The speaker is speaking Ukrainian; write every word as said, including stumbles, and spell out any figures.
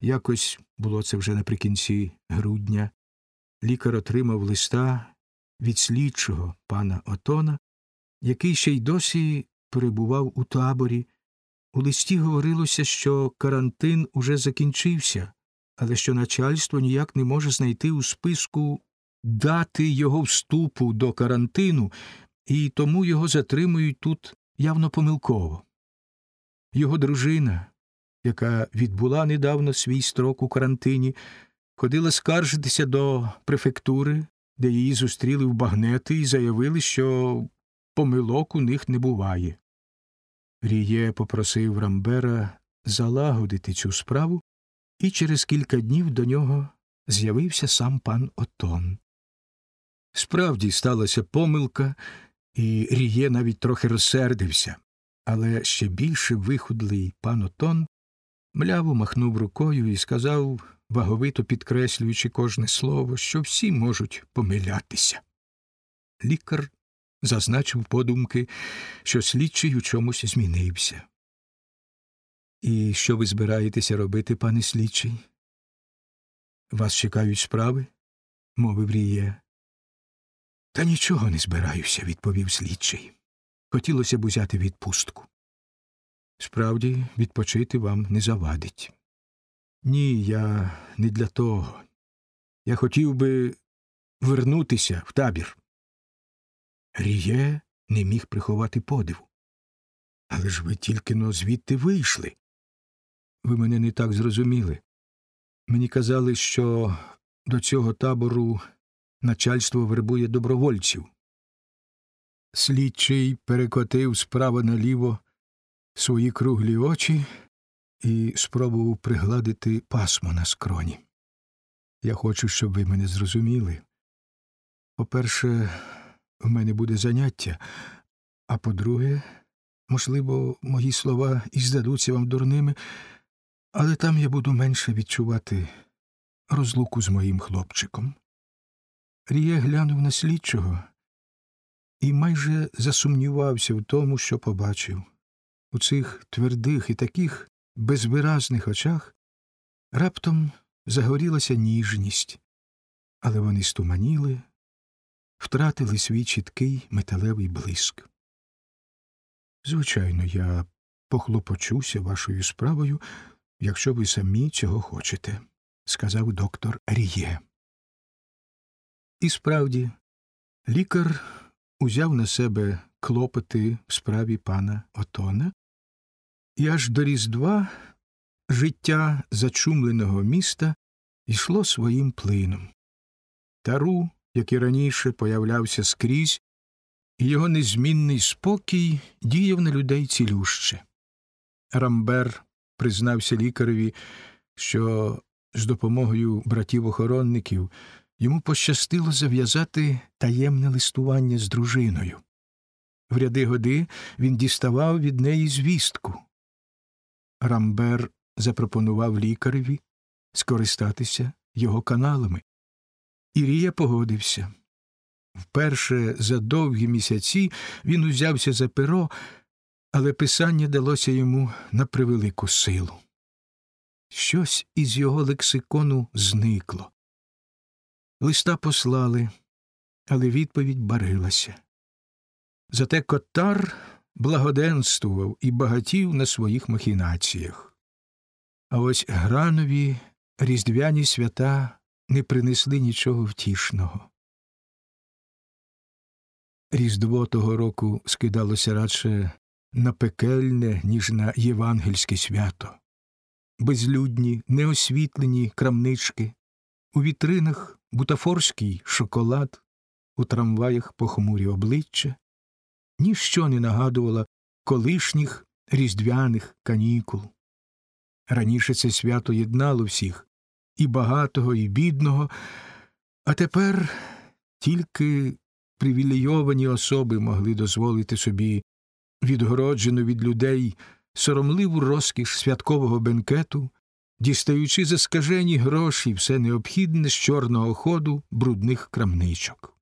Якось, було це вже наприкінці грудня, лікар отримав листа від слідчого пана Отона, який ще й досі перебував у таборі. У листі говорилося, що карантин уже закінчився, але що начальство ніяк не може знайти у списку дати його вступу до карантину, і тому його затримують тут явно помилково. Його дружина, яка відбула недавно свій строк у карантині, ходила скаржитися до префектури, де її зустріли в багнети і заявили, що помилок у них не буває. Ріє попросив Рамбера залагодити цю справу, і через кілька днів до нього з'явився сам пан Отон. Справді сталася помилка, і Ріє навіть трохи розсердився, але ще більше вихудлий пан Отон мляво махнув рукою і сказав, ваговито підкреслюючи кожне слово, що всі можуть помилятися. Лікар зазначив подумки, що слідчий у чомусь змінився. «І що ви збираєтеся робити, пане слідчий? Вас чекають справи?» – мовив Ріє. «Та нічого не збираюся», – відповів слідчий. «Хотілося б узяти відпустку». «Справді, відпочити вам не завадить». «Ні, я не для того. Я хотів би вернутися в табір». Ріє не міг приховати подиву. «Але ж ви тільки-но звідти вийшли». «Ви мене не так зрозуміли. Мені казали, що до цього табору начальство вербує добровольців». Слідчий перекотив справа наліво свої круглі очі і спробував пригладити пасмо на скроні. «Я хочу, щоб ви мене зрозуміли. По-перше, в мене буде заняття, а по-друге, можливо, мої слова і здадуться вам дурними, але там я буду менше відчувати розлуку з моїм хлопчиком». Ріє глянув на слідчого і майже засумнівався в тому, що побачив. У цих твердих і таких безвиразних очах раптом загорілася ніжність, але вони стуманіли, втратили свій чіткий металевий блиск. «Звичайно, я похлопочуся вашою справою, якщо ви самі цього хочете», – сказав доктор Ріє. І справді, лікар узяв на себе клопоти в справі пана Отона, і аж до Різдва життя зачумленого міста йшло своїм плином. Тару, як і раніше, появлявся скрізь, і його незмінний спокій діяв на людей цілюще. Рамбер признався лікареві, що з допомогою братів-охоронників йому пощастило зав'язати таємне листування з дружиною. В ряди годи він діставав від неї звістку. Рамбер запропонував лікареві скористатися його каналами. І Ріє погодився. Вперше за довгі місяці він узявся за перо, але писання далося йому на превелику силу. Щось із його лексикону зникло. Листа послали, але відповідь барилася. Зате Котар благоденствував і багатів на своїх махінаціях. А ось Гранові різдвяні свята не принесли нічого втішного. Різдво того року скидалося радше на пекельне, ніж на євангельське свято. Безлюдні, неосвітлені крамнички, у вітринах бутафорський шоколад, у трамваях похмурі обличчя. Ніщо не нагадувало колишніх різдвяних канікул. Раніше це свято єднало всіх, і багатого, і бідного, а тепер тільки привілейовані особи могли дозволити собі відгороджену від людей соромливу розкіш святкового бенкету, дістаючи за скажені гроші все необхідне з чорного ходу брудних крамничок.